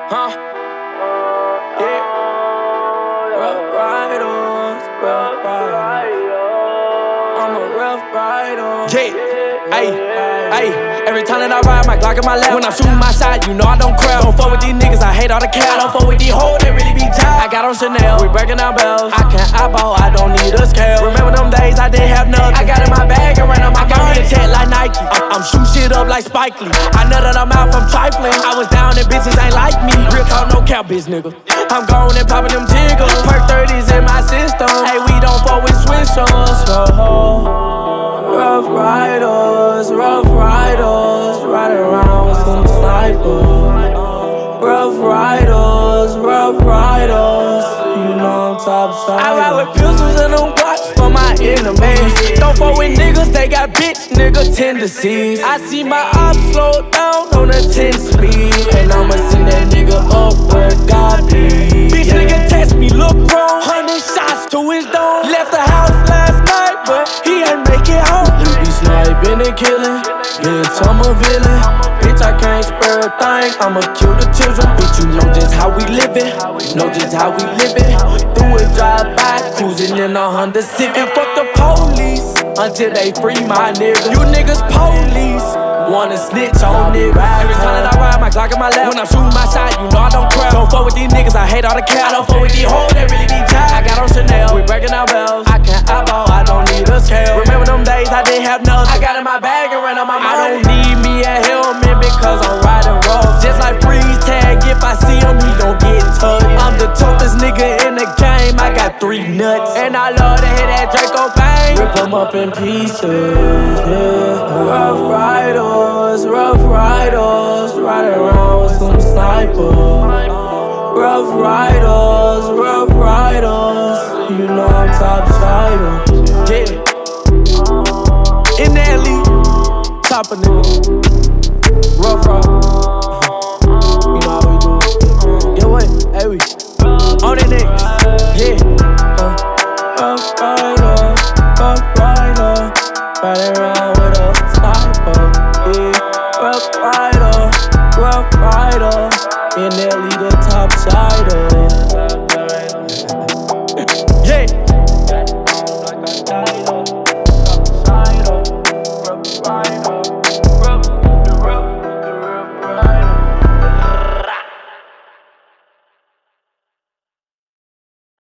Huh? Yeah. Rough Riders, Rough Riders. I'm a Rough Rider. Yeah. Ayy. Every time that I ride, my Glock in my lap. When I'm shooting my shot, you know I don't crowd. Don't fuck with these niggas, I hate all the cap. I don't fuck with these hoes, they really be tired. I got on Chanel, we breaking down bells. I can't eyeball, I don't need a scale. Remember them days I didn't have nothing. I got in my bag and ran on my gun. I got me a check like Nike. I'm shooting shit up like Spike Lee. I know that I'm out from trifling. I was down and bitches ain't like me. Real talk, no cap, bitch nigga. I'm gone and popping them jiggles. Perk 30s in my system. Hey, we don't fuck with switchers. Rough Riders, Rough Riders, riding around with some snipers. Rough Riders, Rough Riders, you know I'm top side. I ride with pistols and them blocks for my enemies. Don't fuck with niggas, they got bitch nigga tendencies. I see my ops slow down on a 10 speed, and I'ma send that nigga up where God be. Bitch nigga test me, look wrong, 100 shots to his dome. Left the house last night, but he ain't make it home. You be sniping and killing, bitch I'm a villain. Bitch I can't spare a thing, I'ma kill the children. Bitch you know just how we living, know just how we living. Through a drive-by, cruising in a Honda Civic. And fuck the police until they free my nigga. You niggas police wanna snitch on niggas. Every time that I ride, my Glock in my lap. When I'm shooting my shot, you know I don't crowd. Don't fuck with these niggas, I hate all the cap. I don't fuck with these hoes, they really be tired. I got on Chanel, we breaking down bells. I can't eyeball, I don't need a scale. Remember them days I didn't have nothing. I got in my bag and ran on my money. I don't need me a helmet because I'm riding rough. Just like freeze tag, if I see him, he don't get touched. I'm the toughest nigga in the game, I got 3 nuts. And I love to hit that Draco bang. Rip them up in pieces, yeah. Rough Riders, Rough Riders, riding around with some snipers. Rough Riders, Rough Riders, you know I'm top side. Yeah. In the alley, top a nigga. Rough Rider. You know how we do. Yeah, what? Hey, we on the next. Yeah. Rough Rider, Rough Rider, riding around with a sniper. Yeah. Rough Rider, Rough Rider, in the alley, the top sider.